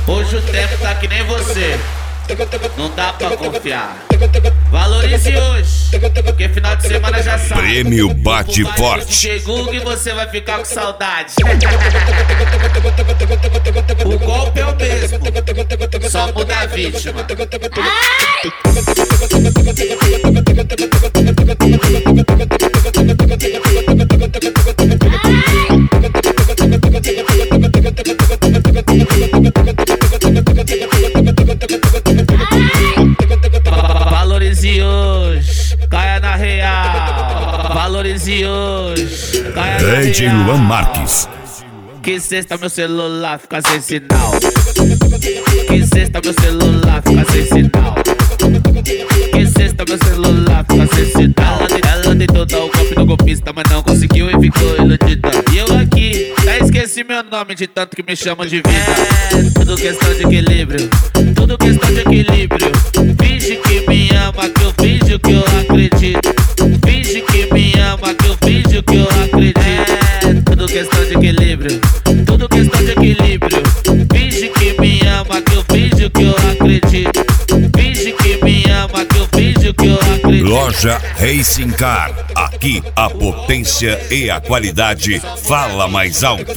Hoje o tempo tá que nem você, não dá pra confiar. Valorize hoje, porque final de semana já sabe. Prêmio Bate Forte. Chegou que você vai ficar com saudade. O golpe é o mesmo, só muda a vítima. Valorize hoje, caia na real. Valorize hoje, caia na real. DJ Luan Marques. Que sexta meu celular fica sem sinal. Que sexta meu celular fica sem sinal. Que sexta meu celular fica sem sinal. Ela tentou dar o golpe no golpista, mas não conseguiu e ficou iludida. E eu aqui, já esqueci meu nome de tanto que me chamam de vida. Tudo questão de equilíbrio, tudo questão de equilíbrio. Finge que me ama, que eu finjo que eu acredito. Finge que me ama, que eu finjo que eu acredito. Tudo questão de equilíbrio, tudo questão de equilíbrio. Finge que me ama, que eu finjo que eu acredito. Finge que me ama, que eu finjo que eu acredito. Loja Racing Car. Aqui a potência e a qualidade fala mais alto.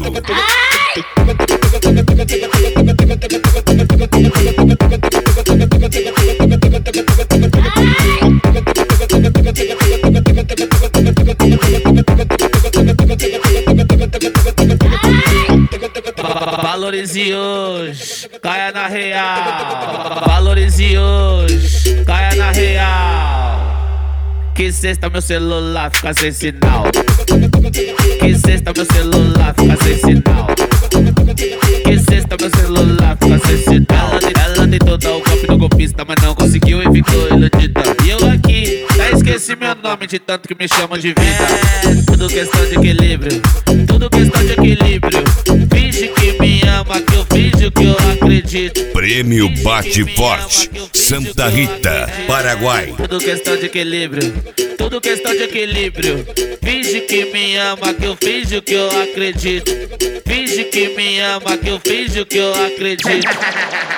Valorize hoje, caia na real. Valorize hoje, caia na real. Que sexta meu celular fica sem sinal. Que sexta meu celular fica sem sinal. Que sexta meu celular fica sem sinal. Ela tentou dar o golpe no golpista, mas não conseguiu e ficou iludida. E eu aqui, já esqueci meu nome de tanto que me chamam de vida. Tudo questão de equilíbrio, tudo questão de equilíbrio. Finge que me ama, que eu finjo que eu acredito. Prêmio Bate Forte. Santa Rita, Paraguai. Tudo questão de equilíbrio, tudo questão de equilíbrio. Finge que me ama, que eu finjo que eu acredito. Finge que me ama, que eu finjo que eu acredito.